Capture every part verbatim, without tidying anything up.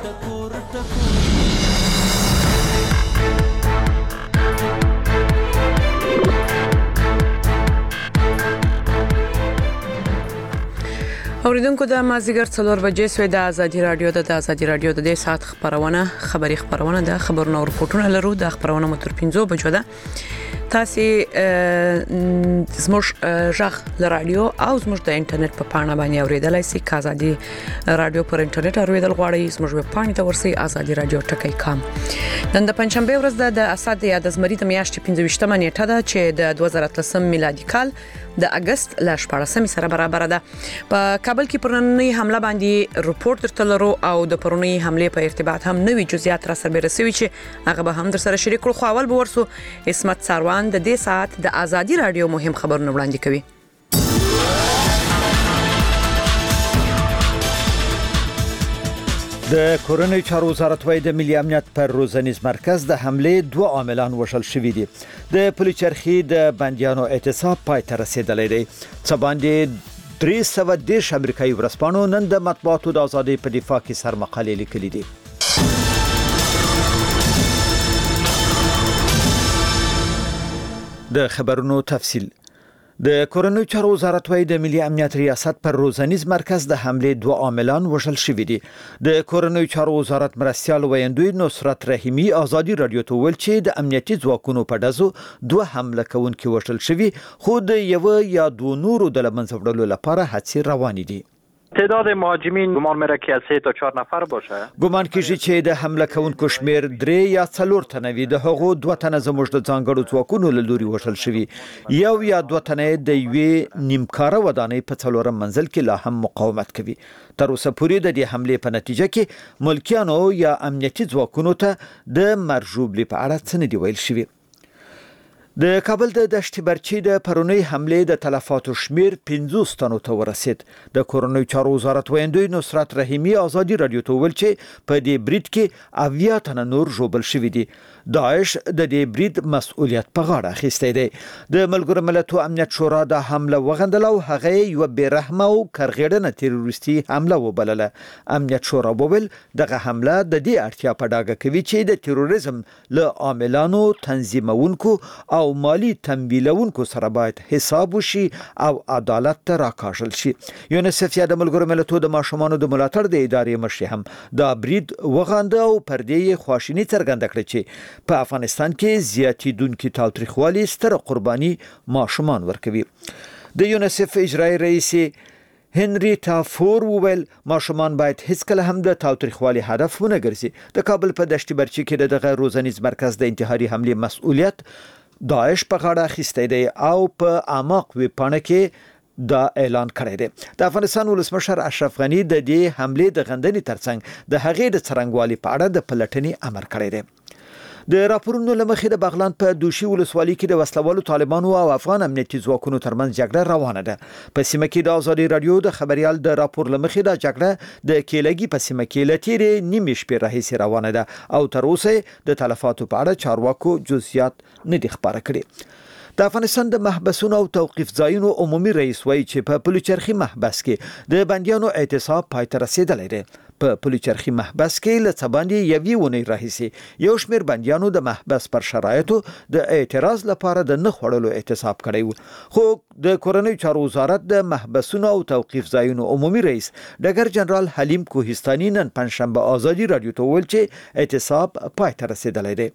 ټکور ټکور اوریدونکو د مازیګر څلور بجې سوی د ازادي رادیو د ازادي رادیو د دې سات خبرونه خبري خبرونه د خبرونو او رپورټونو لرو د خبرونو متر پنځو بجو ده تاسو زموږ ژغ د رادیو او زموږ د انټرنیټ په پاڼه باندې اوریدلای شئ ازادي رادیو پر انټرنیټ اوریدل غواړئ زموږ ویب پاڼې ته ورسئ ازادي رادیو ټکی کام نن د پنځشنبه ورځ د اسد یا د زمری د میاشتې پنځه ویشتمه نیټه ده چې د دوه زره اتلسم میلادي کال د اگست ل شپږم سره برابر ده په کابل کې پرونی حمله باندې رپورت درته لرو او د پرونی حمله په ارتباط هم نوې جزئیات را سره برسوي چې هغه به هم در سره شریک کړو خو اول به ورسو اسمت ساروان د دې ساعت د ازادي رادیو مهم خبرونه وړاندې کوي د کورنۍ چارو وزارت وايي د ملي امنیت پر روزنیز مرکز د حمله دوه عاملان وشل شوې دي د پولیچرخي د بنديانو اعتصاب پای ته رسیدلی دی څه باندې درې سوه دېرش امریکایي ورځپاڼو نن د مطبوعاتو د ازادۍ په دفاع کې سرمقالې لیکلي دي د خبرونو تفصیل د کورنۍ چارو وزارت وايي د ملي امنیت ریاست پر روزنیز مرکز د حمله دوه عاملان وشل شوې دي د کورنۍ چارو وزارت مرستيال ویندوی نصرت رحیمی ازادي رادیو ته ویل چې د امنیتي ځواکونو په دزو دوه حمله کوونکي وشل شوي خو د یو یا دوه نورو د لمنځه وړلو لپاره هڅې روانې دي تعداد مهاجمین گمان میره که از سه تا چهار نفر باشه گمان کیږي چې د حمله کوونکو شمیر درې یا څلور تنه وي د هغو دوه تنه زموږ د ځانګړو ځواکونو له لوري وشل شوي یو یا دوه تنه د یوې نیمکاره ودانۍ په څلورم منزل کې لا هم مقاومت کوي تر اوسه پورې د دې حمله په نتیجه کې ملکیانو یا امنیتي ځواکونو ته د مرجوبلي په اړه څه نه دی ویل شوي د کابل د دشت برچی د پرونی حمله د تلفاتو شمیر پنځوس تنو ته ورسید د کورنۍ چارو وزارت ویندوی نصرت رحیمی ازادي رادیو ته ویل چې په دې برید کې اویا تنه نور ژوبل شوي دي داعش د دې برید مسؤلیت په غاړه اخیستی دی د ملګرو ملتونو امنیت شورا د حمله وغندل او هغه یو بیرحمه او کرغېړنه تروریستي حمله وبلله امنیت شورا وویل دغه حمله د دې اړتیا په ډاګه کوي چې د تروریزم له عاملانو تنظیمونکو او مالی تمویلونکو سره باید حساب وشي او عدالت ته راکاږل شي یونیسف یا د ملګرو ملتونو د ماشومانو د ملاتړ د ادارې مشر هم دا برید وغانده او پر دې خواشینی څرګنده کړې چې په افغانستان کې زیاتیدونکو تاوتریخوالي ستر قرباني ماشومان ورکوي د یونیسف اجرایی رئیس هنریتا فور وویل ماشومان باید هیڅ کله هم د تاوتریخوالي هدف ونه ګرځي د کابل په دشت برچی کې دغه روزنیز مرکز د انتحاري حمله مسؤلیت داعش په غاړه اخیستی دی او په اعماق وی پاڼه کې دا اعلان کړی دی د افغانستان ولسمشر اشرف غنی د دې حمله د غندنې ترڅنګ د هغې د څرنګوالي په اړه د پلټنې امر کړی دی د راپورونو لمخې د بغلان په دوشي ولسوالۍ کې د وسلوالو طالبانو او افغان امنیتي ځواکونو ترمنځ جګړه روانه ده په سیمه کې د ازادي رادیو د خبريال د راپور لمخې د جګړه د کېلګي په سیمه کې لټيري نیمه شپه راهیسې روانه ده او تر اوسه د تلفاتو په اړه چارواکو جزئیات نه دي خبره کړې د افغانستان د محبسونو او توقيف ځایونو عمومي رئیس وایي چې په پلوچرخي محبس کې د بنديانو اعتصاب پای ته رسیدلی دی په پلوچرخي محبس کې له څباندې یوې ونې راهیسې یو شمېر بنديانو د محبس پر شرایطو د اعتراض لپاره د نه خوړلو اعتصاب کړی و خو د کورنۍ چارو وزارت د محبسونو او توقيف ځایونو عمومي رئیس ډګر جنرال حلیم کوهستاني نن پنځشنبه ازادي رادیو ته ویل چې اعتصاب پای ته رسیدلی دی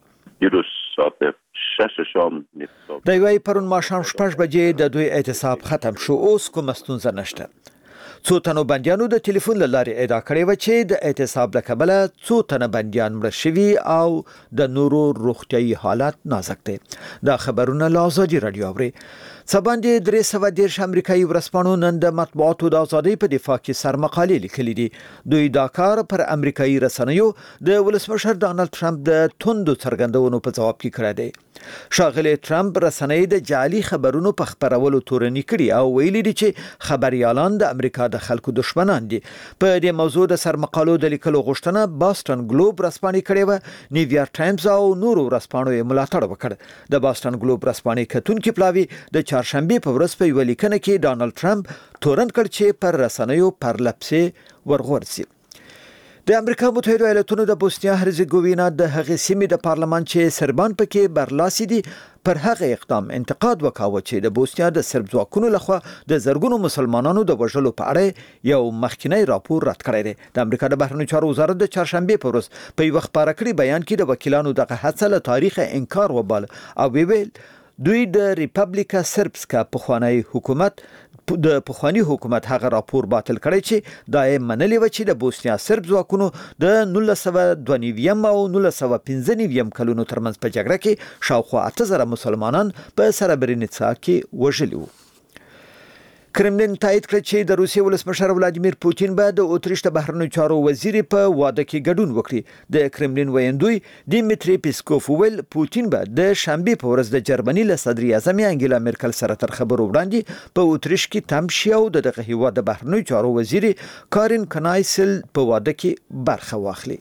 د وی پرون ماښام شپږ بجې د دوی اعتصاب ختم شو اوس کوم ستونزه نشته څو تنو بنديانو د ټلیفون لارې ادعا کړې و چې د اعتصاب له کبله څو تنه بنديان مړ شوي او د نورو روغتيایي حالت نازک دي دا خبرونه له ازادي رادیو اوري سباندې درې سوه دېرش امریکایي ورځپاڼو نن د مطبوعاتو د ازادۍ په دفاع کې سرمقالې لیکلي دي دوی دا کار پر امریکایي رسنیو د ولسمشر ډانلډ ټرمپ د توندو څرګندونو په جواب کې کړی دی شاغلی ټرمپ رسنۍ د جعلي خبرونو په خبرولو تورنی کړي او ویلي دي چې خبريالان د امریکا د خلکو دشمنان دي په دې موضوع د سرمقالو د لیکلو غوښتنه باستن ګلوب رسپانې کړې و نیویارک ټایمز او نورو رسپانو یې ملاتړ وکړ د باستن ګلوب رسپانې کتونکو پلاوی د چهارشنبه په ورځ په یو لیکنه کې ډانلډ ټرمپ تورن کړ چې پر رسنیو پر لپسې ورغورځي د امریکا متحده ایالاتونو د بوسنیا هرزګوینا د هغې سیمې د پارلمان چې سربان پکې برلاسي دي پر هغه اقدام انتقاد وکاوه چې د بوسنیا د سرب ځواکونو لخوا د زرګونو مسلمانانو د وژلو په اړه یو مخکینی راپور رد کړی دی. د امریکا د بهرنیو چارو وزارت د چهارشنبې په ورځ په یو خبره کړي بیان کې د وکیلانو دغه هڅه له تاریخ انکار وبال او ویل دوی د ریپبلیکا سربسکا پخوانی حکومت د پخوانی حکومت هغه راپور باطل کړی چې دا یې منلې و چې د بوسنیا سرب ځواکونو د نولس سوه دوه نوي او نولس سوه پنځه نوي کلونو ترمنځ په جګړه کې شاوخوا اته زره مسلمانان په سربرینیتسا کې وژلي وو. کرملین تایید کړ چې د روسیې ولسمشر ولادیمیر پوتین به د اتریش د بهرنیو چارو وزیر په واده کې ګډون وکړي. د کرملین ویندوی دیمیتری پیسکوف ویل پوتین به د شنبه په ورځ د جرمني له صدر اعظم انګیلا مرکل سره تر خبرو وړاندې په اتریش کې تم شي او دغه هیواد د بهرنیو چارو وزیر کارین کنایسل په واده کې برخه واخلي.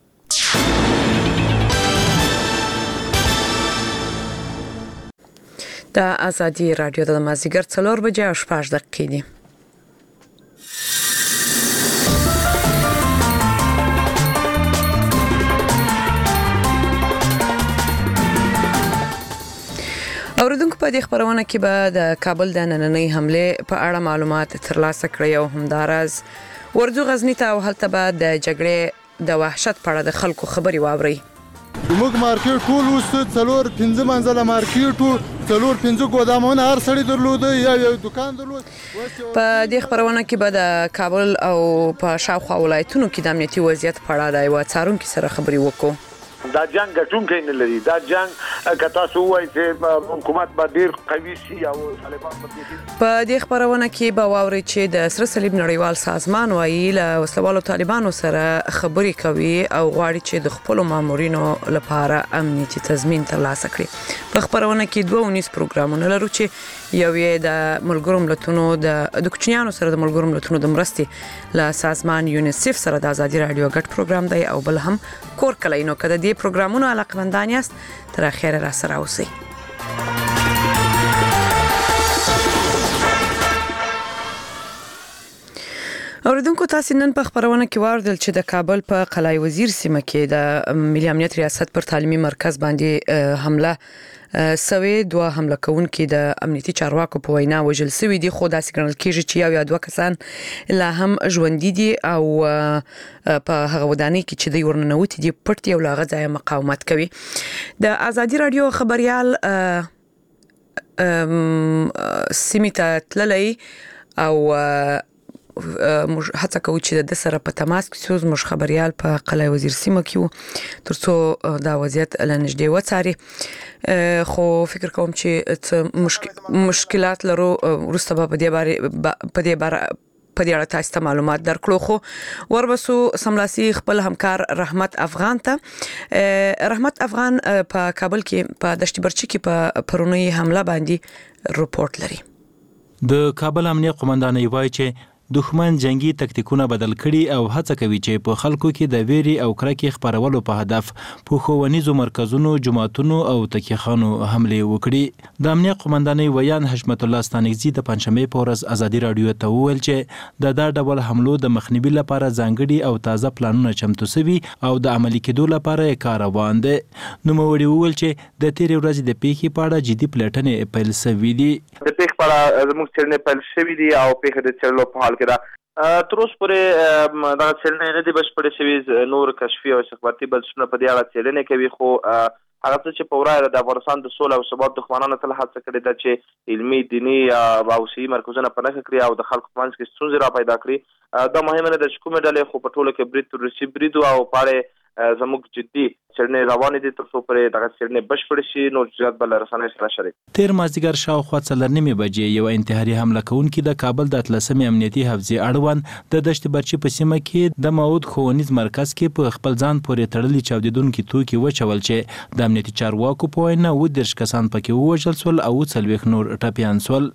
د ازادي رادیو د مازیګر څلور بجې او شپږ دقیقې دي. اوریدونکو په دې خبرونه کې به د کابل د نننۍ حمله په اړه معلومات ترلاسه کړي او همدارز ورځو غزنی ته او هلته به د جګړې د وحشت په اړه د خلکو خبري واوري. موږ مارکیټ ټول وسو څلور پنځه منځله مارکیټ څلور پنځه ګودامونه هر سړی درلود یا یو دکان درلود. په دې خبرونه کې به د کابل او په شاوخوا ولایتونو کې د امنیتي وضعیت په اړه د یو څارونکو سره خبري وکړو. دا جنگ ګټونکی نه لري. دا جنگ که تاسو وایئ چې حکومت به ډیر قوي شي او طالبان به په دې خبرونه کې به واورئ چې د سره صلیب نړیوال سازمان وایي له وسلوالو طالبانو سره خبري کوي او غواړي چې د خپل مامورینو لپاره امنیتي تضمین ترلاسه کړي. په خبرونه کې دوه ونیس پروګرامونه لرو چې یو یې د ملګرو ملتونو د د کوچنیانو سره د ملګرو ملتونو د مرستې له سازمان یونیسف سره د ازادي رادیو غټ پروګرام دی او بل هم کور کلینو کده دی پروګرامونو علاقمندان یاست تر اخره را سره اوسئ. اوریدونکو تاسو نن په خبرونه کې واردل چې د کابل په قلعه وزیر سیمه کې د ملي امنیت ریاست پر تعلیمي مرکز باندې حمله سوي. دوه حمله کوونکي د امنیتي چارواکو په وینا وژل شوي دي خو داسې ګڼل کېږي چې یو یا دوه کسان لا هم ژوندي دي او په هغه ودانۍ کې چې دوی ورننوتي دي پټ دي او له هغه ځایه مقاومت کوي. د ازادي رادیو خبريال سیمې ته تللی او موږ هڅه کوو چې د سره په تماس کې اوسو. موږ خبريال په قلعه وزیر سیمه کې وو ترڅو دا وضعیت لنږدې وڅاري خو فکر کوم چې مشک... مشکلات لرو ورسته په دې باره په دې باره په دې اړه تاسو ته معلومات درکړو خو وربسو سملاسي خپل همکار رحمت افغان ته. رحمت افغان په کابل کې په دشت برچی کې په پرونی حمله باندې رپورت لري. د کابل امنیه قومندانۍ وایي چې دښمن جنگي تکتیکونه بدل کړي او هڅه کوي چې په خلکو کې د ویري او کرکې خبرولو په هدف په ښوونیزو مرکزونو، جماعتونو او تکیخانو حمله وکړي. د امنیه قومندانۍ ویان حشمت الله ستانکزي د پنځشنبې په ورځ ازادي رادیو ته وویل چې د دا ډول حملو د مخنیوي لپاره ځانګړي او تازه پلانونه چمتو شوي او د عملي کېدو لپاره یې کار روان دی. نوموړي وویل چې د تېرې ورځې د پیښې په اړه جدي پلټنې پیل شوي دي. د پیښې په اړه زموږ څېړنې پیل شوي دي او پیښه د څېړلو په حال کې ده. تر اوسه پورې دغه څېړنې نه دي بشپړې شوې. نور کشفي او استخباراتي بنسټونه په دې اړه څېړنې کوي خو هغه څه چې په وړاندې د افغانستان د سولې او ثبات دښمنانو تل هڅه کړې ده چې علمي، دیني او سیاسي مرکزونه په نښه کړي او د خلکو په منځ کې ستونزې را پیدا کړي. دا مهمه نه ده چې کومې ډلې خو په ټوله کې برید روسي برید او په اړه زموږ جدي څېړنې روانې دي تر څو پورې دغه څېړنې بشپړې شي نو جزئیات به له رسنیو سره شریک. تېر مازدیګر شاوخوا څلور نیمې بجې یو انتحاري حمله کوونکي د کابل د اتلسمې امنیتي حفظې اړوند د دشت برچي په سیمه کې د معود ښوونیز مرکز کې په خپل ځان پورې تړلي چاودېدونکي توکي وچول چې د امنیتي چارواکو په وینا اووه دېرش کسان پکې ووژل شول او څلوېښت نور ټپیان شول.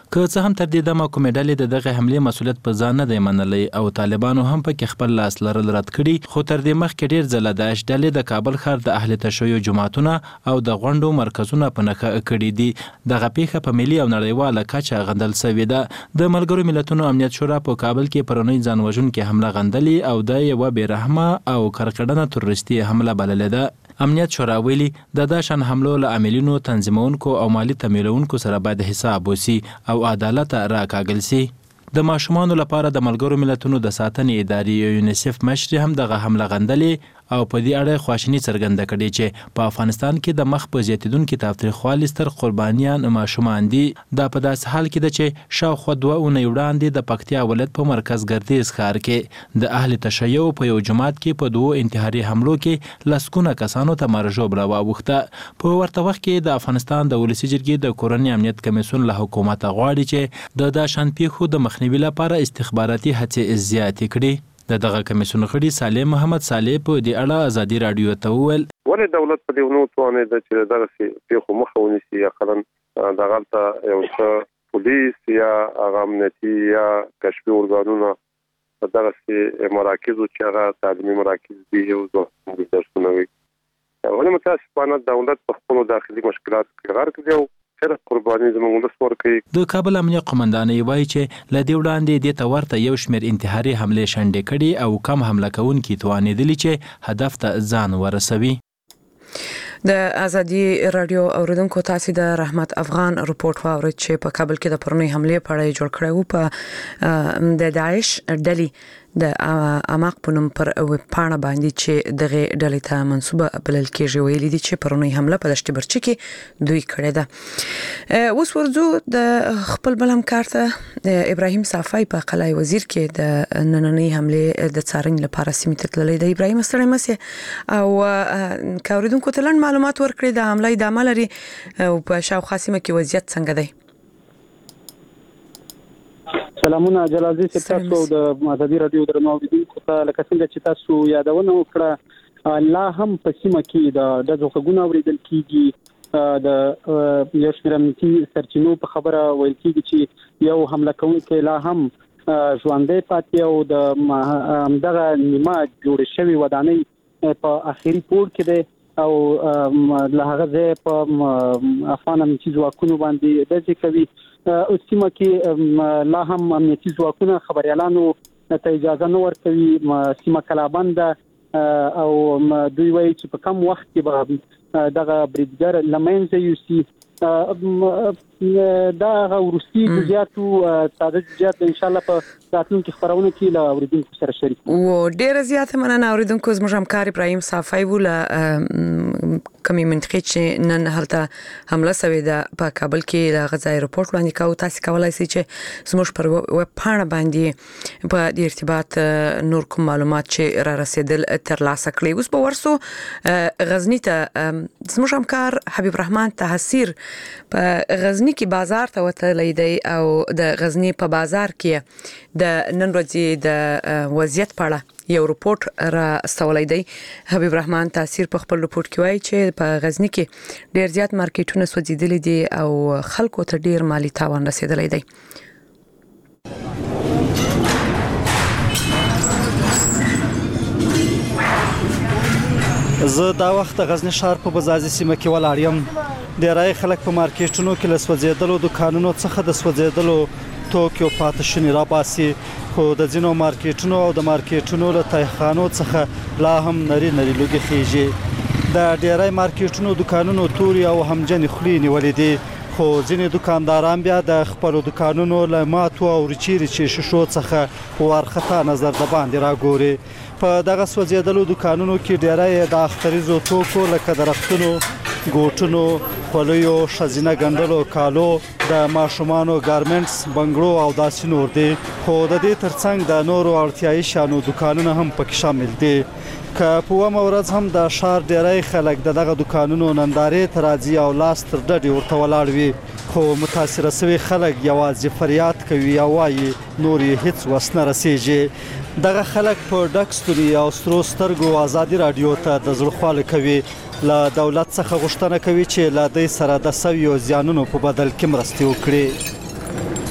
که څه هم تر دې دمه کومې ډلې د دغه حملې مسؤلیت په ځان نه دی منلی او طالبانو هم پکې خپل لاس لرل رد کړي، خو تر دې مخکې ډېر ځله داعش ډلې د کابل ښار د اهل تشیع جماعتونه او د غونډو مرکزونه په نښه کړي دي. دغه پیښه په ملي او نړیواله کچه غندل سوې ده. د ملګرو ملتونو امنیت شورا په کابل کې پرونی ځان وژونکې حمله غندلې او د یوه بېرحمه او کرکړنه تروریستي حمله بللې ده. امنیت شورا ویلي د دا شان حملو له عاملینو، تنظیمونکو او مالی تمویلونکو سره باید حساب وسی او عدالت راکاږل سي. د ماشومانو لپاره د ملګرو ملتونو د ساتنې ادارې یونیسف مشر هم دغه حمله غندلې او په دې اړه خواشیني څرګنده کړې چې په افغانستان کې د مخ په زیاتیدونکي تاوتریخوالي ستر قربانیان ماشومان دي. دا په داسې حال کې ده چې شاوخوا دوه اونۍ وړاندې د پکتیا ولایت په مرکز ګردیز ښار کې د اهل تشیع په یو جماعت کې په دوو انتحاري حملو کې لسګونه کسانو ته مرګ ژوبله واوښته. په ورته وخت کې د افغانستان د ولسي جرګې د کورني امنیت کمیسیون له حکومته غواړي چې د دا شان پیښو د مخنیوي لپاره استخباراتي هڅې زیاتې کړي. د دغه کمیسیون غړي صالح محمد صالح په دې اړه ازادي رادیو ته وویل ولې دولت په دې ونو توانې د چې دغه پیښو مخه ونیسي یا قلم دغه ته یو څه پولیس یا امنیتي یا کشفي ارګانونه په دغه مراکزو چې هغه تعلیمي مراکز دي یو ځای درسونه وي. ولې متاسفانه دولت په خپل داخلي مشکلات کې غرق دی او قرباني زموږ د سپور کوي. د کابل امنیه قومندان وایي چې ل دې وړاندې د تورته یو شمېر انتحاري حمله شنډې کړي او کم حمله کوونکي توانېدلي چې هدف ته ځان ورسوي. د ازادي رادیو اوریدونکو تاسو د رحمت افغان رپورت واورید چې په کابل کې د پرونی حمله په اړه جوړ کړو په د داعش ډلې د اماق په نوم پر پاڼه باندې چې دغه ډلې ته منسوبه بلل کېږي ویلي دي چې پرونی حمله په دشت برچ کې دوی کړې ده. اوس ورځو د خپل بلم کارته ابراهیم صافی په قلعه وزیر کې د نننۍ حمله د څارنې لپاره سیمه ته تللی دی. ابراهیم ستړی مسه او کاوریدونکو ته لږ معلومات ورکړي د حمله د عمل لري او په شاوخوا سیمه کې وضعیت څنګه دی؟ سلامونه جلالزی تاسو د ازادي رادیو درنو اوریدونکو ته لکه څنګه چې تاسو یادونه وکړه لا هم په سیمه کې د دغه غږونه اوریدل کیږي. د یو شمېر امنیتي سرچینو په خبره ویل کیږي چې یو حمله کوونکی لا هم ژوندی پاتې او د دغه نیمه جوړ شوی ودانۍ په اخیری پور کې دی او له هغه ځای په افغان امنیتي ځواکونو باندې دځې کوي. او سیمه کې لا هم امنیتي ځواکونه خبريالانو ته اجازه نه ورکوي. سیمه کلابند او دوی وایي چې په کم وخت کې به دغه بریدګر لمنځه یوسي. دا غوړسي جزئیاتو ساده جزئیات ان شاء الله په راتلونکي خبرونه کې له اوریدونکو سره شریک و. ډیر زیاته مننه اوریدونکو. زموږ همکار ابراهیم صافی ولا کمی منطقې چې نن هلته حمله شوې ده په کابل کې د غزای رپورت وړاندې کاوه. تاسو کولای شئ چې زموږ پر ویب پاڼه باندې په دې ارتباط نور کوم معلومات چې را رسیدل ترلاسه کړئ. اوس به ورسو غزنی ته. زموږ همکار حبیب رحمان تحسیر په غزنی کې بازار ته وتلی دی او د غزنی په بازار کې د نن ورځې د وضعیت په اړه یو رپورت را استولی دی. حبیب رحمان تحسیر په خپل رپورت کې وایي چې په غزنی کې ډیر زیات مارکیټونه سوځېدلي دي او خلکو ته ډیر مالی تاوان رسیدلی دی. زه دا وخت غزنی ښار په بزازي سیمه کې ولاړ یم. ډیری خلک په مارکیټونو کې له سوځېدلو دکانونو څخه د سوځېدلو توکیو پاتې شونې راباسي، خو د ځینو مارکیټونو او د مارکیټونو له تایخانو څخه لا هم نری نری لوګي خېږي. د ډیری مارکیټونو دکانونو توري او همجنې خولې نیولې دي، خو ځینې دکانداران بیا د خپلو دکانونو له ماتو او ریچې ریچې شیشو څخه وارخطا نظر د باندې راګوري. په دغه سوځېدلو دکانونو کې ډیری د اختریزو توکو لکه درختونو، ګوټونو، خولیو، ښځینه ګنډلو کالو، د ماشومانو ګارمنټس، بنګړو او داسې نور دي. خو د دې ترڅنګ د نورو اړتیايي شیانو دکانونه هم پکې شامل دي. که په اومه ورځ هم د ښار ډیری خلک د دغه دکانونو نندارې ته راځي او لاس تر ډډې ورته ولاړ وي، خو متاثره شوي خلک یوازې فریاد کوي او وایي نور یې هیڅ وس نه رسیږي. دغه خلک په ډک ستوني او سترو سترګو ازادي رادیو ته د زړه کوي. له دولت څخه غوښتنه کوي چې له دوی سره د سویو زیانونو په بدل کې مرستې وکړي.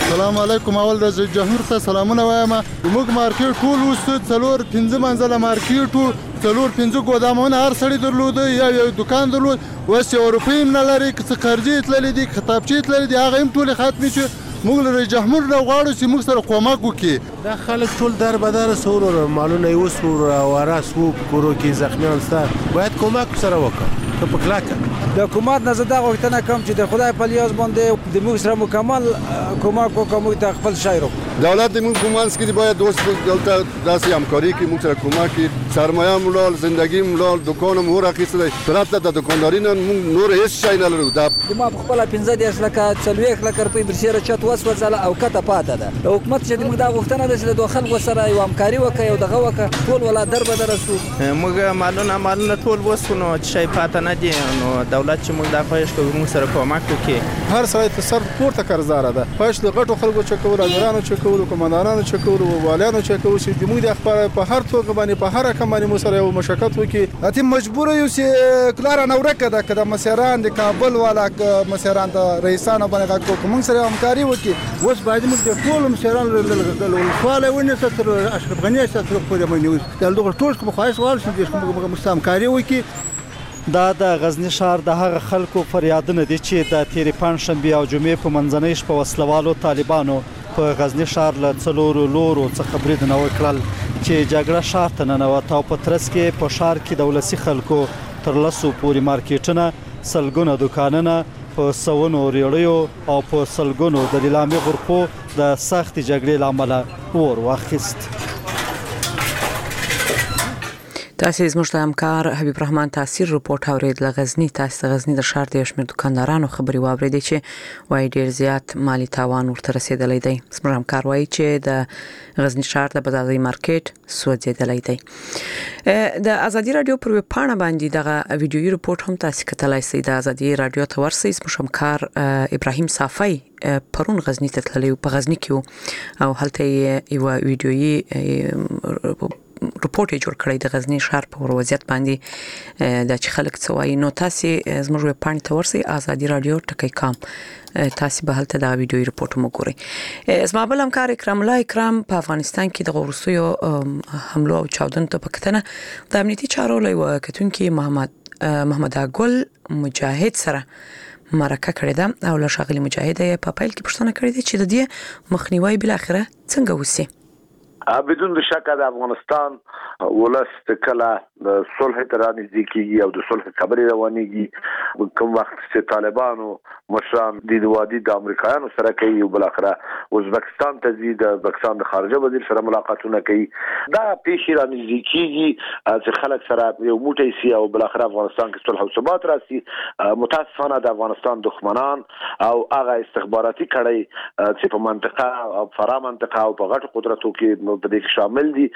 سلام علیکم. اول د جمهور ته سلامونه وایم. موږ مارکیټ ټول اوس څلور پنځه منزله مارکیټ څلور پنځه ګودامونه هر سړی درلود یا یو دکان درلود. اوس یو روپۍ نه لري چې قرضې تللې دي کتابچې تللې دي هغه هم ټول ختمې شو. موږ له جمهور نه غواړو چې موږ سره کومک وکړي. دا خلک ټول در بدر سور مالونه یې وسور او راس وو کورو کې زخمیان ستا باید کومک سره وکړو. ته په کلاکه د حکومت نه زه دا غوښتنه کوم چې د خدای په لیاز باندې د موږ سره مکمل کومک وکړو موږ ته خپل شی رو. دولت د موږ کومانس کې باید دوست دلته داسې همکاري کې موږ سره کومک کړي. سرمایه مولال زندگی مولال دکانم هر اخیسته پرته د دکانداري نه موږ نور هیڅ شی نه لرو. دا ما په خپل پنځه دیش لکه څلوېښت لکه روپۍ برسېره چت وسوځله او کته پاته ده. د حکومت چې موږ دا غوښتنه ده چې د خلکو سره یو همکاري وکړي او دغه وکړه ټول ولا در بدر سو. موږ مالونه مالونه ټول وسونو شی پاته نه دي نو دولت چې موږ دا خواهش کوو موږ سره کومک وکړي. هر سړی ته سر پورته قرضدار ده. خواهش د غټو خلکو چکول اجرانو چکول کومندانانو چکول والیانو چکول چې موږ د اخبار په هر توګه باندې په هر رقم باندې مو سره یو مشکل وکړي. اته مجبور یو چې کلار نه ورکه ده کده مسیران د کابل والا مسیران د رئیسانو باندې کوم موږ سره همکاري وکړي. اوس باید موږ د ټول مسیران له فعال ونه ستر اشرف غنی ستر په دې باندې د دغه ټول کوم خواهش وال چې موږ مستمکاري وکړي. دا د غزنی ښار د هغه خلکو فریادونه دي چې د تیرې پنځشنبې او جمعې په منځنۍ شپه وسلوالو طالبانو په غزنی ښار له څلورو لورو څخه برید نه وکړل چې جګړه ښار ته ننوته او په ترڅ کې په ښار کې د ولسي خلکو تر لسو پورې مارکیټونه سلګونه دکانونه په سونو ریړیو او په سلګونو د لیلامي غرفو د سخت جګړې لامل اور واخیست. تاسو زموږ د همکار حبیب رحمان تاثیر رپورت اورید له غزنی. تاسو د غزنی د ښار د شمیر دکاندارانو خبري واوریدي چې وایي ډیر زیات مالی تاوان ورته رسیدلی دی. زموږ همکار وایي چې د غزنی ښار د بازاري مارکیټ سوځیدلی دی. د ازادي رادیو پر ویب پاڼه باندې دغه ویډیويي رپورت هم تاسو کتلای شئ. د ازادي رادیو ته ورسئ. زموږ همکار ابراهیم صافی پرون غزنی ته تللی په غزنی کې او هلته یو ویډیويي رپورت جوړ کړی د غزنی ښار په وضعیت باندې د چې خلک څه وایي. نو تاسو زموږ ویب پاڼې ته ورسئ ازادي رادیو ټکی کام تاسو به هلته دا ویډیويي رپورت وګورئ. زما بل همکار اکرام الله اکرام په افغانستان کې د غورسویو حملو او چاودنو ته پکتنه د امنیتي چارو لوی کتونکي محمد محمد اګل مجاهد سره مرکه کړې ده او له شاغلي مجاهد یې په پیل کې پوښتنه کړې ده چې د دې مخنیوي بل اخره څنګه وسی. بدون شک د افغانستان ولست کله د صلح تر نږدې کیږي او د صلح خبرې روانيږي کوم وخت چې طالبانو مشران د وادي د امریکایانو سره کوي او بل اخره ازبکستان ته ځي د ازبکستان د خارجه وزیر سره ملاقاتونه کوي. دا پیښې را نږدې کیږي چې خلک سره یو موټی سي او بل اخره افغانستان کې صلح او ثبات راسي. متاسفانه د افغانستان دښمنان او هغه استخباراتي کړي چې په منطقه او فرا منطقه او په غټ قدرتو کې په دې کې شامل دي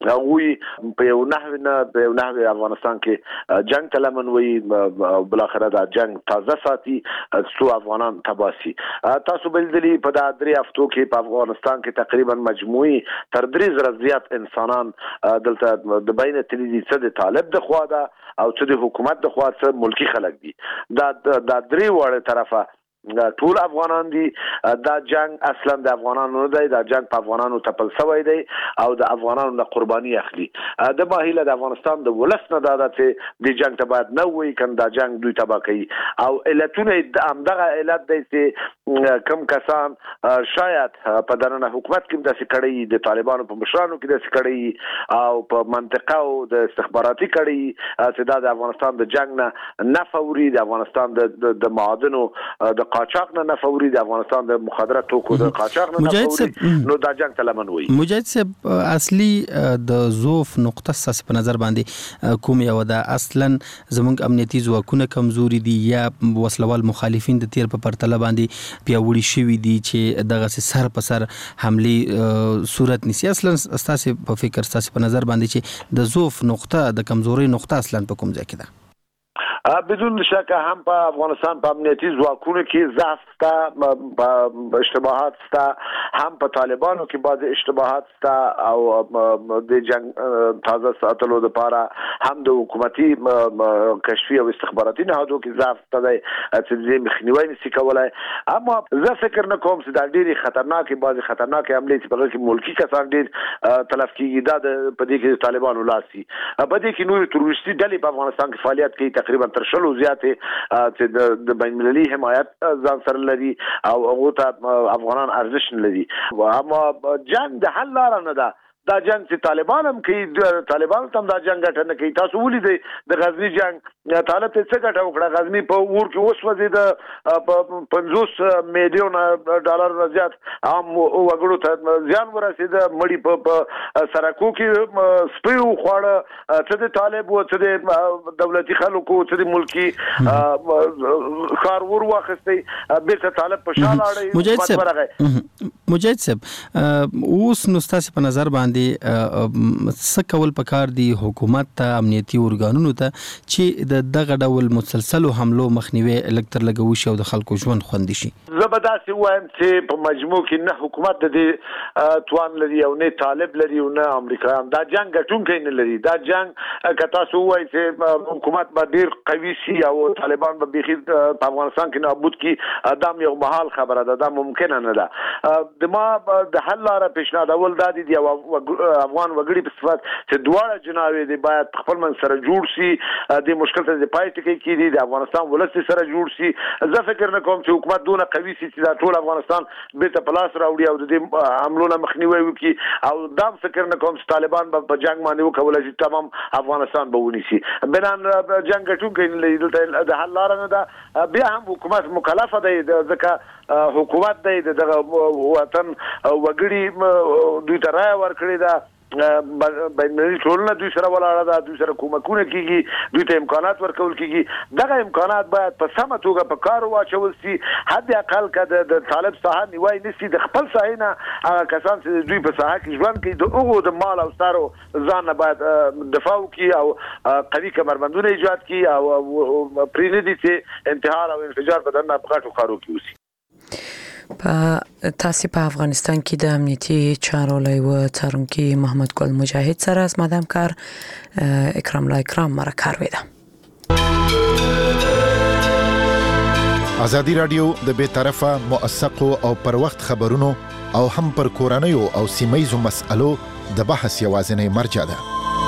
هغه په یو نحوه نه په یو نحوه افغانستان کې جنگ تلمن وي بل اخره دا جنگ تازه ساتي څو افغانان تباسي. تاسو بل دلی په دا درې هفتو کې په افغانستان کې تقریبا مجموعي تر درې زره زیات انسانان دلته د بین تللی څه د طالب د خوا ده او څه د حکومت د خوا څه ملکی خلک دي. دا دا درې وړه طرفه ټول افغانان دي. دا جنگ اصلا د افغانانو نه دی. دا جنگ په افغانانو تپل شوی دی او د افغانانو د قرباني اخلي. د ماهیله د افغانستان د ولس نه دا چې د جنگ ته باید نه وي کنه دا جنگ دوی تبا کوي او علتونه هم دغه علت دی چې کم کسان شاید په دننه حکومت کې داسې کړي د طالبانو په مشرانو کې داسې کړي او په منطقه او د استخباراتي کړي چې دا د افغانستان د جنگ نه نفوري د افغانستان د د معادنو د قاچاق نه نفوري د افغانستان د مخدرات توکو د قاچاق نه نفوري نو دا جنگ تلمن وي. مجاهد صاحب اصلي د ضعف نقطه ساس په نظر باندې کوم یو ده اصلا زموږ امنیتي ځواکونه کمزوري دي یا وسلوال مخالفین د تیر په پرتله باندې پیاوړي شوي دي چې دغه سر په سر حمله صورت نسی. اصلا استاسو په فکر استاسو په نظر باندې چې د ضعف نقطه د کمزوري نقطه اصلا په کوم ځای کې ده؟ بدون شک هم په افغانستان په امنیتي ځواکونو کې ضعف شته، اشتباهات شته، هم په طالبانو کې بعض اشتباهات شته او د جنگ تازه ساتلو لپاره هم د حکومتي کشفي او استخباراتي نهادو کې ضعف دی چې د مخنیوي نشي کولای. اما زه فکر نه کوم چې دا ډېری خطرناکې بعضې خطرناکې حملې چې په هغه کې ملکي کسان ډېر تلف کېږي دا په دې کې د طالبانو لاس وي. په دې کې نورې تروریستي ډلې په افغانستان کې فعالیت کوي تقریبا تر شلو زیاتې چې د بین المللي حمایت ځان سره لري او هغو ته افغانان ارزش نه لري. اما جنګ د حل لاره نه ده. دا جنگ چې طالبان هم کوي طالبان هم دا جنگ ګټه نه کوي. تاسو ولیدئ د غزني جنگ طالب ته څه ګټه وکړه؟ غزني په اور کې وسوځي د پنځوس میلیون ډالر نه زیات عام وګړو ته زیان ورسېد. مړي په سرکو کې سپي وخوړه. څه د طالب و څه د دولتي خلکو څه د ملکي ښار ور واخیستی بېرته طالب په شا لاړی. مجاهد صاحب مجاهد صاحب اوس نو ستاسو په نظر باندې څه کول پکار دي حکومت ته امنیتي ارګانونو ته چې د دغه ډول مسلسلو حملو مخنیوي الکتر لګوي شي او د خلکو ژوند خوندي شي؟ زه به داسې وایم چې په مجموع کې نه حکومت د دې توان لري او نه طالب لري او نه امریکایان. دا جنگ ګټونکی نه لري. دا جنگ که تاسو ووایئ چې حکومت به ډېر قوي شي او طالبان به بیخي په افغانستان کې نابود کړي دا یو محال خبره ده. دا ممکنه نه ده. د ما د حل لاره پیشنهادول دا دي د افغان وګړي په صفت چې دواړه جناوې دي باید خپل من سره جوړ شي. د مشکل ته د پای ټکی کېدي د افغانستان ولس سره جوړ شي. زه فکر نه کوم چې حکومت دونه قوي شي چې دا ټول افغانستان بیرته په لاس راوړي او د دې حملو نه مخنیوی وکړي. او دا فکر نه کوم چې طالبان به په جنګ باندې وکولای شي تمام افغانستان به ونیسي. بنان جنګ ګټونکی نه لري. دلته د حل لاره نه ده. بیا هم حکومت مکلفه دی ځکه حکومت دی دغه وطن وګړي دوی ته رایه ورکړې ده. بین المللي ټولنه دوی سره ولاړه ده. دوی سره کومکونه کېږي. دوی ته امکانات ورکول کېږي. دغه امکانات باید په سمه توګه په کار واچول شي. حد اقل که د طالب ساحه نیوی نه شي د خپل ساحې نه هغه کسان چې دوی په ساحه کې ژوند کوي د هغو د مال او ستارو ځان نه باید دفاع وکړي او قوي کمربندونه ایجاد کړي او پرېنږدي چې انتحار او انفجار په دننه په غټو ښارو کې وشي. په تاسو په افغانستان کې د امنیتي چارو لایو څارونکي محمد ګل مجاهد سره از مدام کار اکرام لا اکرام مرکار ویده. ازادي رادیو د بې طرفه موثقو او پر وخت خبرونو او هم پر کورنیو او سیمایزو مسألو د بحث یوازینی مرجع ده.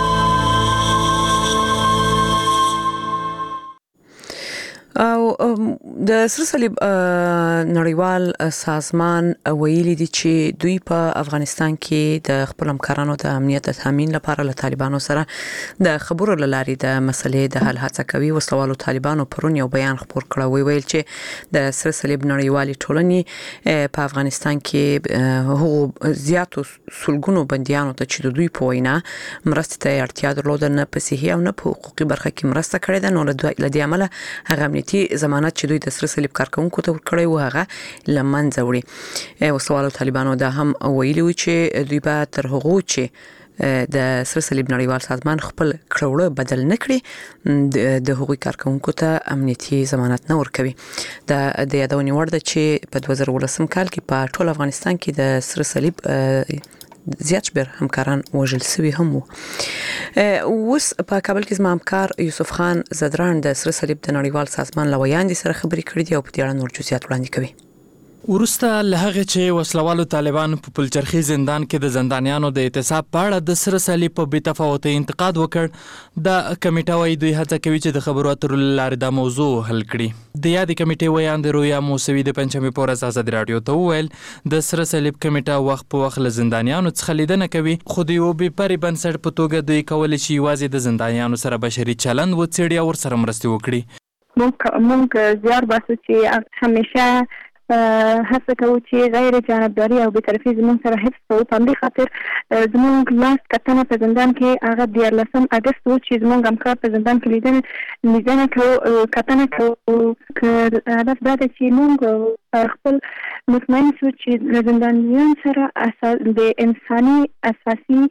او د سره صلیب نړیوال سازمان ویلي دي چې دوی په افغانستان کې د خپل همکارانو د امنیت تامین لپاره له طالبانو سره د خبرو لاري د مسلې د حل هڅه کوي. وسوالو طالبانو پرون یو بیان خبر کړی وی ویل چې د سره صلیب نړیوالي ټولنې په افغانستان کې هغو زیاتو سلګونو بنديانو ته چې دوی په وینا مرستې ته اړتیا درلوده نه په صحي او نه په حقوقي برخه کې مرسته کړې ده. نو له دې عمله هغه ضمانت چې دوی د سره صلیب کارکونکو ته ورکړی و هغه لمنځه وړي. وسوالو طالبانو دا هم ویلي و چې دوی به تر هغو چې د سره صلیب نړیوال سازمان خپل کړوړه بدل نه کړي د هغوی کارکونکو ته امنیتي ضمانت نه ورکوي. دا د یادونې وړ ده چې په دوه زره ولسم کال کې په ټول افغانستان کې د سره صلیب زیات شمیر همکاران وژل شوي هم وو. اوس په کابل کې زما همکار یوسف خان زدران د سره صلیب د نړیوال سازمان له ویاندې سره خبرې کړې دي او په دې اړه نور جزئیات وړاندې کوي. ورسته له هغه چې وسلوالو طالبان په پلچرخي زندان کې د زندانیانو د اعتصاب په اړه د سره صلیب په بې تفاوتۍ انتقاد وکړ، د کمیټه وايي دوی هڅه کوي چې د خبرو اترو له لارې دا موضوع حل کړي. د یادې کمیټې ویاند رویا موسوي د پنجشنبې په ورځ ازادي راډیو ته وویل د سره صلیب کمیټه وخت په وخت له زندانیانو څخه لیدنه کوي، خو د یو بې پرې بنسټ په توګه دوی کولی شي یوازې د زندانیانو سره بشري چلند وڅېړي او ورسره مرستې وکړي. موږ موږ زیار باسو چې همیشه هڅه کوو چې غیر جانبداري او بېطرفي زموږ سره حفظ کوو. په همدې خاطر زموږ لاس کتنه په زندان کې هغه دیارلسم اګست و چې زموږ همکار په زندان کې لیدنه لیدنه کوو کتنه کوو. هدف دا دی چې موږ خپل مطمئن شو چې له زندانیانو سره د انساني اساسي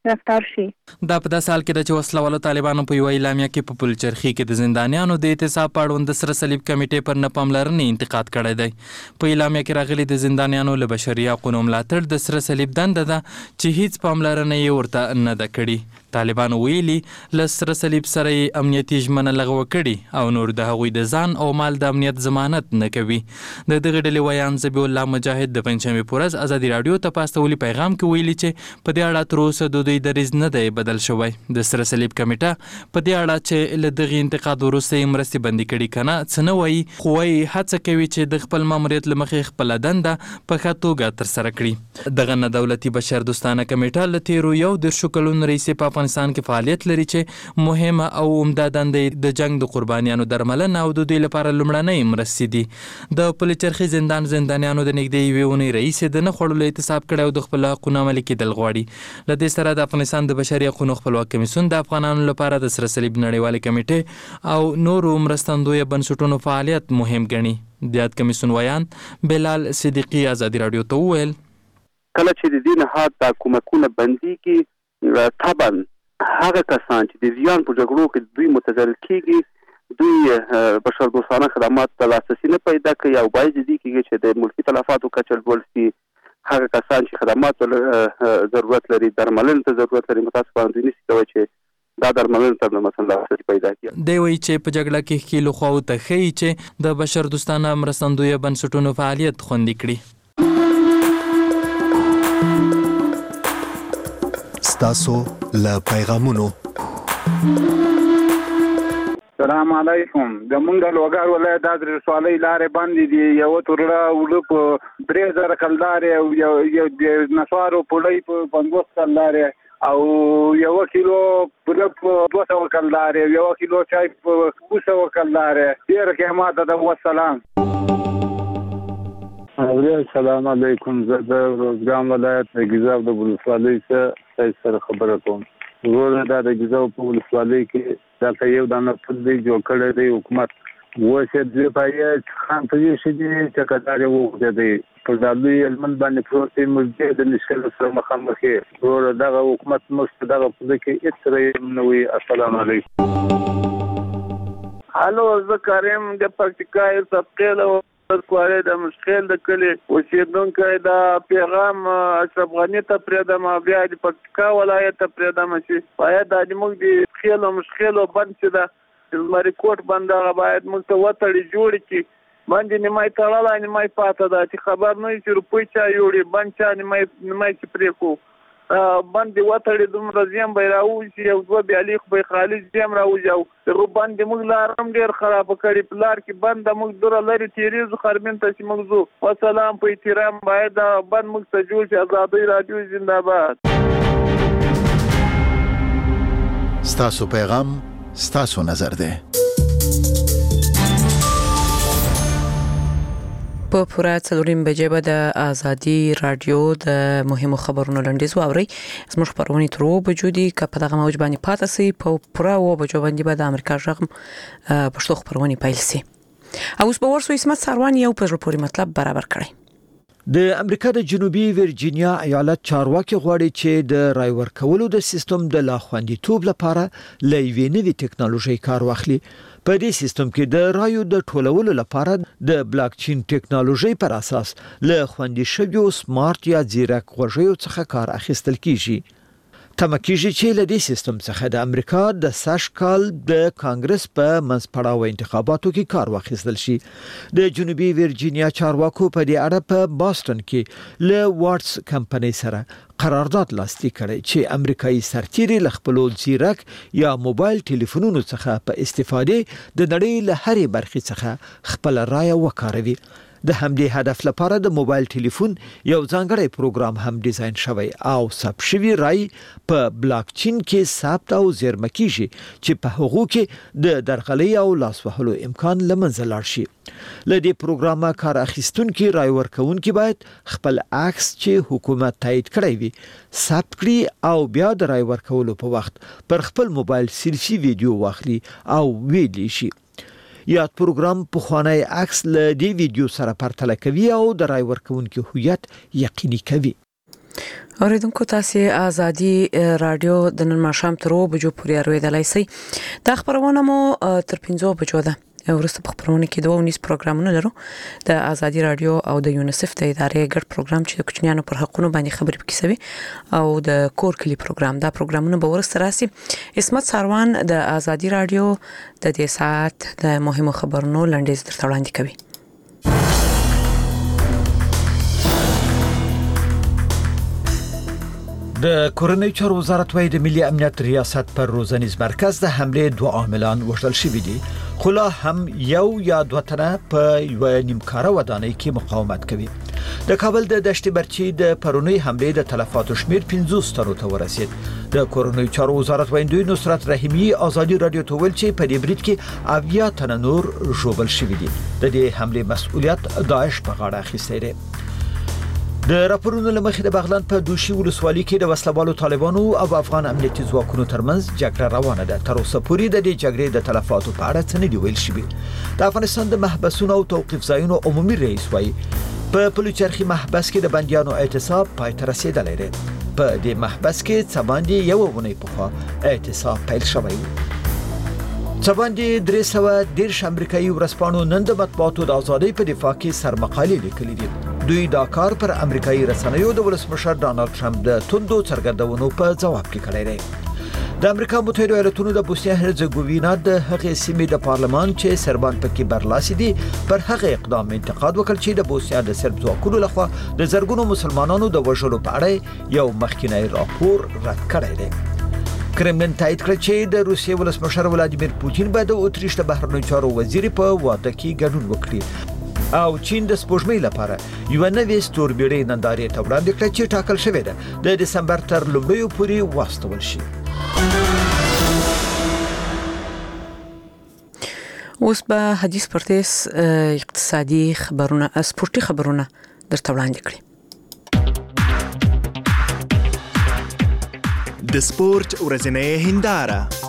رفتار شي. دا په داسې حال کې د چې وسلوالو طالبانو په یو اعلامیه کې په پلچرخي کې د زندانیانو د اعتصاب په اړوند د سره صلیب کمیټې پر نه پاملرنې انتقاد کړی دی. په اعلامیه کې راغلي د زندانیانو له بشري حقونو ملاتړ د سره صلیب دنده ده چې هیڅ پاملرنه یې ورته نه ده کړې. طالبانو ویلي له سره صلیب سره یې امنیتي ژمنه لغوه کړي او نور د هغوی د ځان او مال د امنیت ضمانت نه کوي. د دغې ډلې ویان ذبیح الله مجاهد د پنجشنبې په ورځ ازادي راډیو ته په استولي پیغام کې ویلي چې په دې اړه تر اوسه د دوی دریځ نه دی بدل شوی. د سره صلیب کمیټه په دې اړه چې له دغې انتقاد وروسته یې مرستې بندي کړي که نه څه نه وایي، خو وایي هڅه کوي چې د خپل ماموریت له مخې خپله دنده په ښه توګه ترسره کړي. دغه نه دولتي بشر دوستانه کمیټه له تېرو یو دېرشو کلونو راهیسې په افغانستان کې فعالیت لري چې مهمه او عمده دنده د جنگ د قربانیانو درملنه او د دوی لپاره لومړنۍ مرستې دي. د پلچرخي زندان زندانیانو د نږدې یوې اونۍ راهیسې د نه خوړلو اعتصاب کړی او د خپلو حقونو عملي کېدل غواړي. له دې سره د افغانستان د بشري حقونو خپلواک کمیسیون د افغانانو لپاره د سره صلیب نړیوالې کمیټې او نورو مرستندویه بنسټونو فعالیت مهم ګڼي. د یاد کمیسیون ویان بلال صدیقي ازادي راډیو ته وویل کله چې د دې نهاد د کومکونه بندیږي طبعا هغه کسان چې د زیان په جګړو کې دوی متضرر کیږي دوی بشر دوستانه خدمات ته لاسرسي نه پیدا کوي او باید دې کېږي چې د ملکي تلفاتو کچه لوړ شي. هغه کسان چې خدمات ضرورت لري درملنې ته ضرورت لري متاسفانه دوی نشي کولی چې دا درملنې ته مثلا لاسرسي پیدا کړي. دی وایي چې په جګړه کې ښکېلو خواوو ته ښیي چې د بشر دوستانه مرستندویه بنسټونو فعالیت خوندي کړي. ستاسو له پیغامونو. سلام علیکم. زمونږ د لوګر ولایت د ولسوالۍ لارې بندې دي. یو تورړه وړه په درې زره کلدارې او یو د نسوارو پوړی په پنځوس کلدارې او یو کیلو پوره په دوه سوه کلدارې یو کیلو چای په اوه سوه کلدارې. ډېر قیمته ده. والسلام. السلام علیکم. زه د روزګان ولایت د ګیزاب د ولسوالۍ څخه سره خبره کوم. وروره دا د ګیزاب په ولسوالۍ کې دا یو دانه پل دی جوړ کړی دی حکومت. اوس یې دوی باید خان په دې شي دي چې کدار یې وغوښتې دی په ډالوي هلمند باندې پروت دی. موږ د مشکل سره مخامخ یې. وروره دغه حکومت موږ په دغه پل کې هېڅ رایې نه وي. السلام علیکم. هلو زه کریم د پکتیکا طبقې له کوارې د مشکل د کلی اوسېدونکی دا پیغام اشرف غني ته پرېږدم او بیا د پکتیکا ولایت ته پرېږدم چې باید دا زموږ د خیلو مشکلو بند چې ده زمري کوټ بند هغه باید موږ ته وتړي جوړ کړي. باندې نیمای تړلی نیمای پاته ده چې خبر نه وي چې روپۍ چا یوړي بند چا نیمای نیمای چې پرې کړو باندې وتړي دومره زیان به یې راوځي او دوه بیالي خو به یې خالي زیان راوځي او دغه باندې موږ لار هم ډېر خرابه کړې. په لار کې بند ده موږ دوره لرې تېرېږو خرمین ته چې موږ ځو. وسلام. په احترام باید دا بند موږ ته جوړ شي. ازادۍ راډیو زنده‌باد. ستاسو پیغام ستاسو نظر دی. په پوره څلوریم بجې به د ازادي راډیو د مهمو خبرونو لنډیز واورئ. زموږ خبرونه تر اوه بجو دي. که په دغه موج باندې پاتې سئ په پوره اوه بجو باندې به د امریکا غږ پښتو خبرونه پیل سي. او اوس به ورسو اسمت سروان یو په ژوند پورې مطلب برابر کړي. د امریکا د جنوبي ورجینیا ایالت چارواکي غواړي چې د رای ورکولو د سیستم د لاخوندیتوب لپاره لوي نوي ټکنالوژي کار واخلي. په دې سیستم کې د رایو د ټولولو لپاره د بلاک چین ټکنالوژي پر اساس له خوندي شویو سمارټ یا ځیرک غوږیو څخه کار اخیستل کیږي. تمه کیږي چې له دې سیستم څخه د امریکا د سش کال د کانګرس په منځپړاو انتخاباتو کې کار واخیستل شي. د جنوبي ورجینیا چارواکو په دې اړه په باسټن کې له واتس کمپنۍ سره قرارداد لاسلیک کړی چې امریکایي سرتیري له خپل ځیرک یا موبایل ټلیفونونو څخه په استفاده د نړۍ له هرې برخې څخه خپل رای وکاروي. د همدې هدف لپاره د موبایل ټلیفون یو ځانګړی پروګرام هم ډیزاین شوی او ثبت شوی رای په بلاک چین کې ثبت او زیرمه کیږي چې په هغو کې د درغلۍ او لاس وهلو امکان لمنځه لاړ شي. له دې پروګرامه کار اخیستونکي رای ورکوونکي باید خپل عکس چې حکومت تایید کړی وي ثبت کړي او بیا د رای ورکولو په وخت پر خپل موبایل سیلفي ویډیو واخلي او ویلی شي. یاد پروګرام په خوانی عکس له دې ویډیو سره پرتله کوي او د رای ورکوونکو هویت یقیني کوي. اوریدونکو تاسو ازادي رادیو د نن ماښام تر اوو بجو پورې اوریدلای شئ. دا خبرونه مو تر پنځو بجو ده. ورسته په خبرونه کې دوه ونیس پروګرامونه لرو د ازادي رادیو او د یونیسف د ادارې ګډ پروګرام چې د کوچنیانو پر حقوقو باندې خبرې پکې کوي او د کور کلی پروګرام. دا پروګرامونه به ورسته راسي. اسمت ساروان د ازادي رادیو د دې ساعت د مهمو خبرونو لنډیز درته وړاندې کوي. د کورنۍ چارو وزارت وايي د ملي امنیت ریاست پر روزنیز مرکز د حمله دوه عاملان وژل شوي دي، خو لا هم یو یا دوه تنه په یو نیمکاره ودانۍ کې مقاومت کوي. د کابل د دشت برچی د پرونی حمله د تلفاتو شمیر پنځوس تنو ته ورسید. د کورنۍ چارو وزارت وایي نصرت رحیمی ازادي رادیو ته ویل چې په دې برید کې اویا تنه نور ژوبل شوي دي. د دې حمله مسؤلیت داعش په غاړه اخیستی دی. د راپورونو لمخې د بغلان په دوشي ولسوالۍ کې د وسلوالو طالبانو او افغان امنیتي ځواکونو ترمنځ جګړه روانه ده. تر اوسه پورې د دې جګړې د تلفاتو په اړه څه نه دی ویل شوی. د افغانستان د محبسونو او توقيف ځایونو عمومي رئیس وایي په پلوچرخي محبس کې د بنديانو اعتصاب پای ته رسیدلی دی. په دې محبس کې څه باندې یو ونې پخوا اعتصاب پیل شوی و. څه باندې درې سوه دېرش امریکایي ورځپاڼو نن د مطبوعاتو د ازادۍ په دفاع کې سرمقالې لیکلي دي. دوی دا کار پر امریکایي رسنیو د ولسمشر ډانلډ ټرمپ د توندو څرګندونو په جواب کې کړی دی. د امریکا متحده ایالاتونو د بوسنیا هرزګوینا د هغې سیمې د پارلمان چې سربان پکې برلاسي دي پر هغه اقدام انتقاد وکړ چې د بوسنیا د سرب ځواکونو لخوا د زرګونو مسلمانانو د وژلو په اړه یو مخکینی راپور رد کړی دی. کرملین تایید کړ چې د روسیې ولسمشر ولادیمیر پوتین به د اتریش د بهرنیو چارو وزیر په واده کې ګډون وکړي او چین د سپوږمۍ لپاره یو نوې ستوربیړۍ نندارې ته وړاندې کړه چې ټاکل شوې ده د دسمبر تر لومړیو پورې واستول شي. اوس به حدیث پرتیس اقتصادي خبرونه سپورتي خبرونه درته وړاندې کړي. د سپورت ورځنۍ هنداره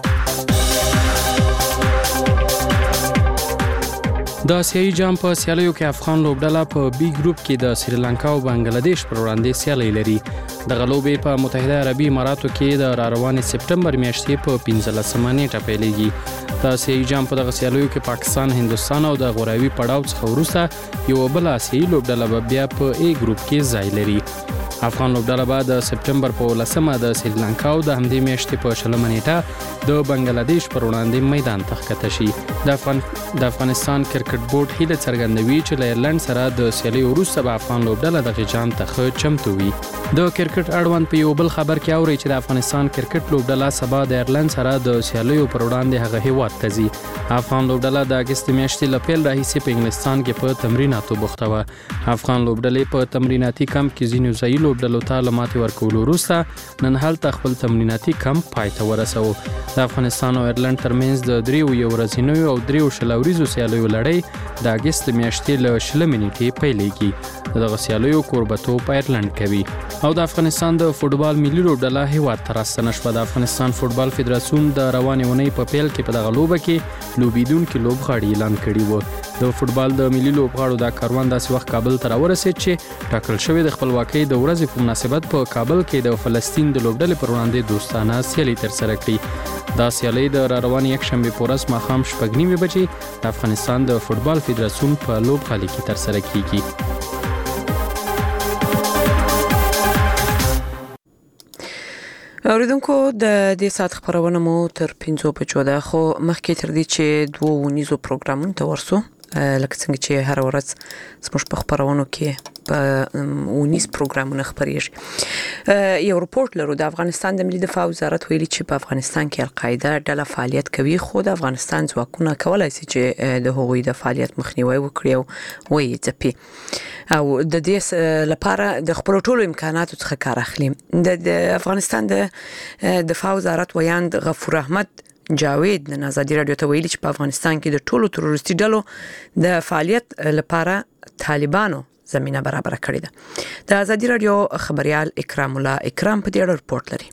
د آسیایي جام په سیالیو کې افغان لوبډله په بي ګروپ کې د سریلانکا او بنگلاديش پر وړاندې سیالي لري. د غلوبې په متحده عربي اماراتو کې د راروانې سپټمبر میاشتې په پنځلسمه نیټه پیلېږي. د آسیایي جام په دغه سیالیو کې پاکستان، هندستان او د غوراوي پړاو څخه وروسته یو بل آسیایي لوبډله به بیا په ای ګروپ کې ځای لري. افغان لوبډله به د سپټمبر په لسمه د سریلانکا او د همدې میاشتې په شلمه نیټه د بنگلاديش پر وړاندې میدان ته ښکته شي. د افغان د افغانستان کرکټ بورډ هیله څرګندوي چې له ایرلند سره د سیالي وروسته به افغان لوبډله د جام ته ښه چمتو وي. د کرکټ اړوند په یو بل خبر کې اوري چې د افغانستان کرکټ لوبډله سبا د ایرلند سره د سیالیو پر وړاندې هغه هیواد ته ځي. افغان لوبډله د اگست میاشتې له پیل راهیسې په انګلستان کې په تمریناتو بوخته وه. افغان لوبډلې په تمریناتي کمپ کې ځینو ځایي لوبډلو ته له ماتې ورکولو وروسته نن هلته خپل تمریناتي کمپ پای ته ورسوه. د افغانستان او ایرلند ترمنځ د دریو یو ورځنیو او دریو شل ورځو سیالیو لړۍ د اگست میاشتې له شلمې نیټې پیلېږي. دغه سیالیو کوربتوب ایرلند کوي. او د افغانستان د فوټبال ملي لوبډله هیواد ته راستنه شوه. د افغانستان فوټبال فدراسیون د روانې اونۍ په پیل کې په دغه لوبه کې لوبیدونکي لوبغاړي اعلان کړي وو. د فوټبال د ملي لوبغاړو د کاروان داسې وخت کابل ته راورسید چې ټاکل شوی د خپلواکۍ د ورځې په مناسبت په کابل کې د فلسطین د لوبډلې پر وړاندې دوستانه سیالي ترسره کړي. دا سیالي د راروانې یکشنبې په ورځ ماښام شپږ نیمې بجې د افغانستان د فوټبال فدراسیون په لوبغالي کې ترسره کیږي. اوریدونکو د دې ساعت خبرونه مو تر پنځو بجو ده، خو مخکې تر دې چې دوه ونیزو پروګرامونو ته ورسو لکه څنګه چې هر ورځ زموږ په خبرونو کې په ونیز پروګرامونه خبرېږي. یو رپورت لرو د افغانستان د ملي دفاع وزارت ویلي چې په افغانستان کې القاعده ډله فعالیت کوي، خو د افغانستان ځواکونه کولای شي چې د هغوی د فعالیت مخنیوي وکړي او ویې ځپي او د دې لپاره د خپل ټولو امکاناتو څخه کار اخلي. د افغانستان د دفاع وزارت ویاند غفور احمد جاوید د ازادي رادیو ته ویلي چې په افغانستان کې د ټولو تروریستي ډلو د فعالیت لپاره طالبانو زمينه برابر کړې ده. د ازادي رادیو خبريال اکرام الله اکرام په دې اړه رپورت لري.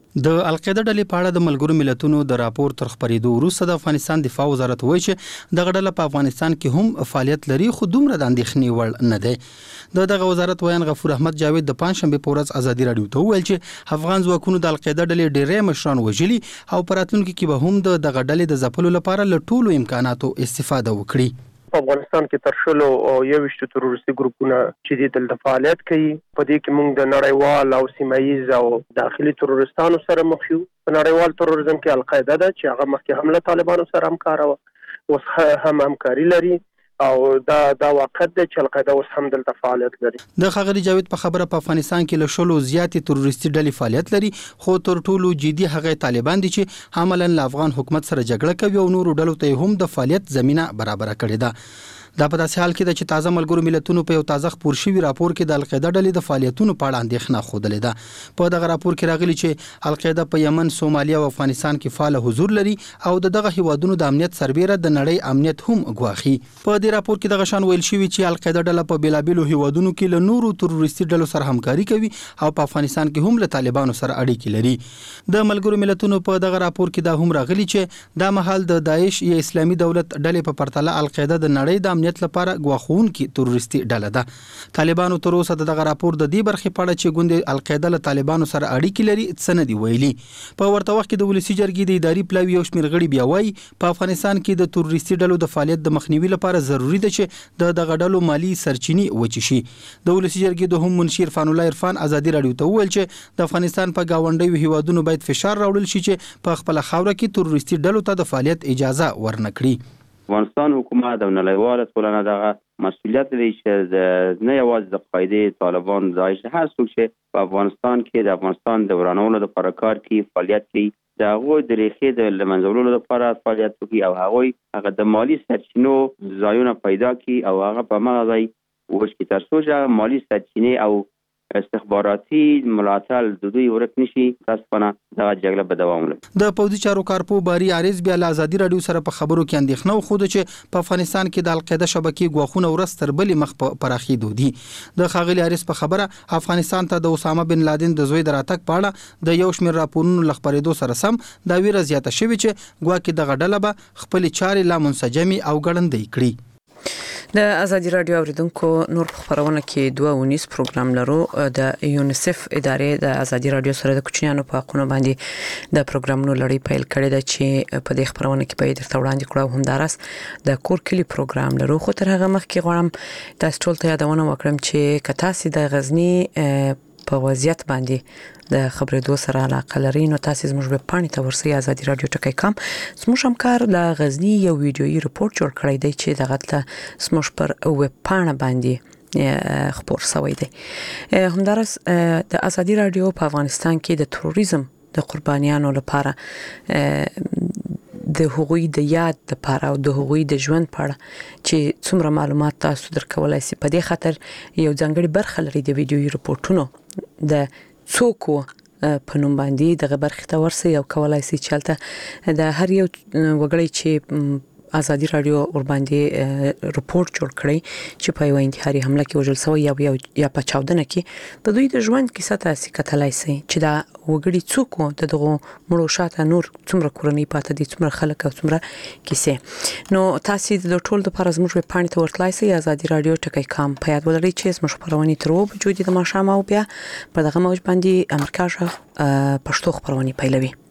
د القاعده ډلې په اړه د ملګرو ملتونو د راپور تر خبرېدو وروسته د افغانستان دفاع وزارت وایي چې دغه ډله په افغانستان کې هم فعالیت لري خو دومره د اندېښنې وړ نه دی. د دغه وزارت ویان غفور احمد جاوید د پنځشنبه په ورځ ازادي راډیو ته وویل چې افغان ځواکونو د القاعده ډلې ډېری مشران وژلي او په راتلونکي کې به هم د دغه ډلې د ځپلو لپاره له ټولو امکاناتو استفاده وکړي. په افغانستان کې تر شلو او یوشتو تروریستي ګروپونه چې دلته فعالیت کوي، په دې کې موږ د نړیوال او سیمایي او داخلي تروریستانو سره مخ یو. په نړیوال تروریزم کې القاعده ده چې هغه مخکې هم له طالبانو سره همکاره وه، اوس هم همکاري لري او دا دا واقعیت دی چې القاعده اوس هم دلته فعالیت لري. د ښاغلي جاوید په خبره په افغانستان کې له شلو زیاتې تروریستي ډلې فعالیت لري، خو تر ټولو جدي هغه طالبان دي چې عملاً له افغان حکومت سره جګړه کوي او نورو ډلو ته هم د فعالیت زمينه برابر کړې ده. دا په داسې حال کې ده چې تازه ملګرو ملتونو په یو تازه خبر شوی راپور کې د القاعده ډلې د فعالیتونو په اړه اندېښنه خوده ده. په دغه راپور کې راغلي چې القاعده په یمن، سومالیا او افغانستان کې فعال حضور لري او دغه هیوادونو د امنیت سربېره د نړۍ امنیت هم ګواخي. په دې راپور کې دغه شان ویل شوی چې القاعده ډله په بیلابېلو هیوادونو کې له نورو تروریستي ډلو سره همکاري کوي او په افغانستان کې هم له طالبانو سره اړیکې لري. د ملګرو ملتونو په دغه راپور کې دا هم راغلي چې دا مهال د داعش یا اسلامي دولت ډلې په پرتله القاعده د نړۍ د امنیت لپاره غواخونکي تروریستي ډله ده. طالبانو تر اوسه دغه راپور د دې برخې په اړه چې ګوند القاعده له طالبانو سره اړیکې لري څه نه دی ویلي. په ورته وخت کې د ولسی جرګې د اداري پلاوی یو شمېر غړي بیا وایي په افغانستان کې د تروریستي ډلو د فعالیت د مخنیوي لپاره ضروری ده چې د دغه ډلو مالی سرچینې وچ شي. د ولسی جرګې د هم منشي عرفان الله عرفان ازادي راډیو ته وویل چې د افغانستان په گاونډیو هیوادونو باید فشار راوړل شي چې په خپل خاوره کې تروریستي ډلو ته د فعالیت اجازه ورنکړي. افغانستان حکومت او نړیواله ټولنه دغه مسؤلیت لري چې د نه یوازې د قاعده طالبان داعش هر څوک چې په افغانستان کې د افغانستان د ورانولو لپاره کار کوي، فعالیت کوي، د هغوی د ریښې د له منځه وړلو لپاره فعالیت کوي او هغوی هغه د مالی سرچینو ځایونه پیدا کوي او هغه په هغه ځای وښ کې تر څو چې مالی سرچینې او استخباراتي ملاتړ د دوی ورک نشي، تاسفنه دغه جګړه به دوام ولري. د پوځي چارو کارپو باری عارض بیا له ازادي راډیو سره په خبرو کې اندېښنه وښوده چې په افغانستان کې د القاعده شبکې غواخونه ورځ تر بلې مخ په پراخېدو دي. د ښاغلي عارض په خبره افغانستان ته د اسامه بن لادن د زوی د راتګ په اړه د یو شمېر راپورونو له خپرېدو سره سم دا ویره زیاته شوې چې ګواکې دغه ډله به خپلې چارې لا منسجمې او ګړندۍ کړي. د ازادي راډیو اوریدونکو نور خبرونه کې دوه ونیس پروګرام لرو. د یونیسف ادارې د ازادي راډیو سره د کوچنیانو په حقوقو باندې د پروګرامونو لړۍ پیل کړې ده چې په دې خبرونه کې به درته وړاندې کړو. هم داراس د کور کلی پروګرام لرو، خو تر هغه مخکې غواړم تاسو ټول ته یادونه وکړم چې کتا سي د غزنی په وضعیت باندې د خبرېدو سره علاقه لري نو تاسو زموږ په پاڼې ته ورسئ ازادي راډیو ټکی کام. زموږ همکار د غزنی یو ویډیويي رپورت جوړ کړی دی چې دغه ته زموږ پر ویب پاڼه باندې خبر شوی دی. همدارس د ازادي راډیو په افغانستان کې د تروریزم د قربانیانو لپاره د هغوی د یاد لپاره او د هغوی د ژوند په اړه چې څومره معلومات تاسو درکولای شي، په دې خاطر یو ځانګړي برخه لري د ویډیويي رپورټونو د څوک په نوم باندې دغه برخه ته ورسئ او کولای شي چې د هر یو وګړي چې ازادي راډیو ور باندې رپورت جوړ کړی چې په یو انتحاري حمله کې وژل شوی یا یا په چاودنه کې د دوی د ژوند کیسه تاسو کتلای شئ چې دا وګړي څوک د دغه مړو شاته نور څومره کورنۍ پاتې دي، څومره خلک او څومره کیسې. نو تاسو د ټول د پر زموږ په پاڼې ته ورتلای شئ ازادي راډیو ټکی کام په یاد ولرئ چې زموږ خبرونه تر وبو جوړ دي د ماشام او بیا په دغه موج باندې امریکا ژغ پښتو خبرونه پیلوي.